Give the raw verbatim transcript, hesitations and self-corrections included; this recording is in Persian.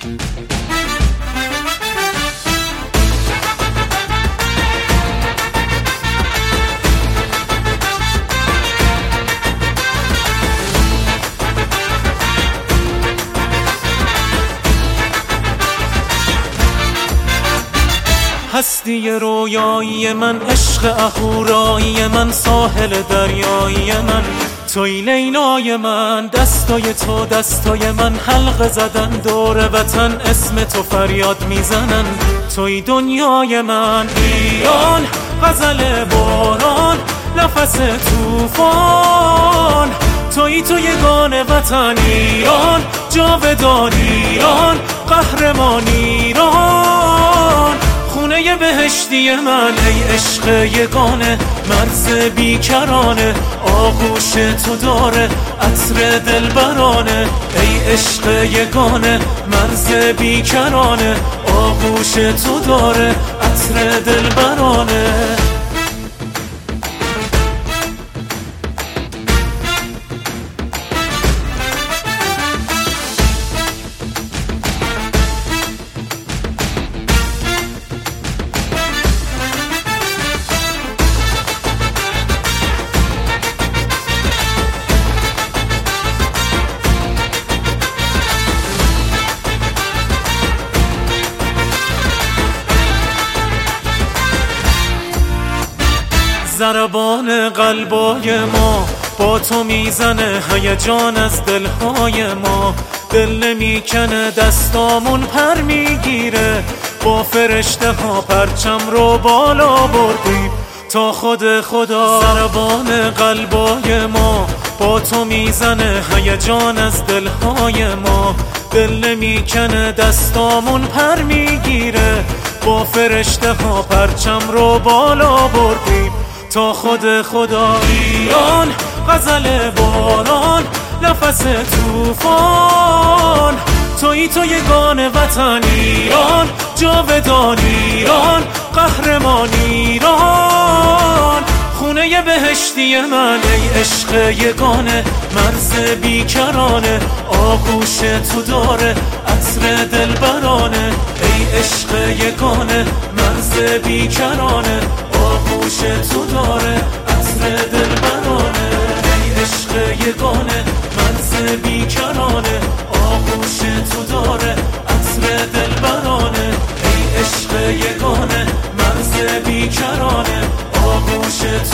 هستی رویایی من، عشق اهورایی من، ساحل دریایی من، توی لیلای من، دستای تو دستای من، حلقه زدن دور وطن، اسم تو فریاد میزنن، توی دنیای من. ایران غزل باران، نفس توفان، توی تو یگان وطن. ایران جاودان، ایران قهرمان، ایران خونه بهشتی من. ای عشق یگانه، مرز بیکرانه، آغوش تو داره عطر دلبرانه. ای عشق یگانه، مرز بیکرانه، آغوش تو داره عطر دلبرانه. ضربان قلبای ما با تو میزنه، هیجان از دلهای ما، دل نمیکنه، دستامون پر میگیره، با فرشته ها پرچم رو بالا بردیم تا خود خدا. ضربان قلبای ما با تو میزنه، هیجان از دلهای ما، دل نمیکنه، دستامون پر میگیره، با فرشته ها پرچم رو بالا بردیم تا خود خدا. ایران غزل باران، نفس توفان، توی تو یگان وطن. ایران جاودان، ایران قهرمان، ایران خونه بهشتی من. ای عشق یگانه، مرز بیکرانه، آغوش تو داره عطر دلبرانه. ای عشق یگانه، مرز بیکرانه، آغوش تو داره عطر دلبرانه. ای عشق یگانه، مرز بیکرانه، آغوش تو داره عطر دلبرانه. ای عشق یگانه، مرز بیکرانه، آغوش تو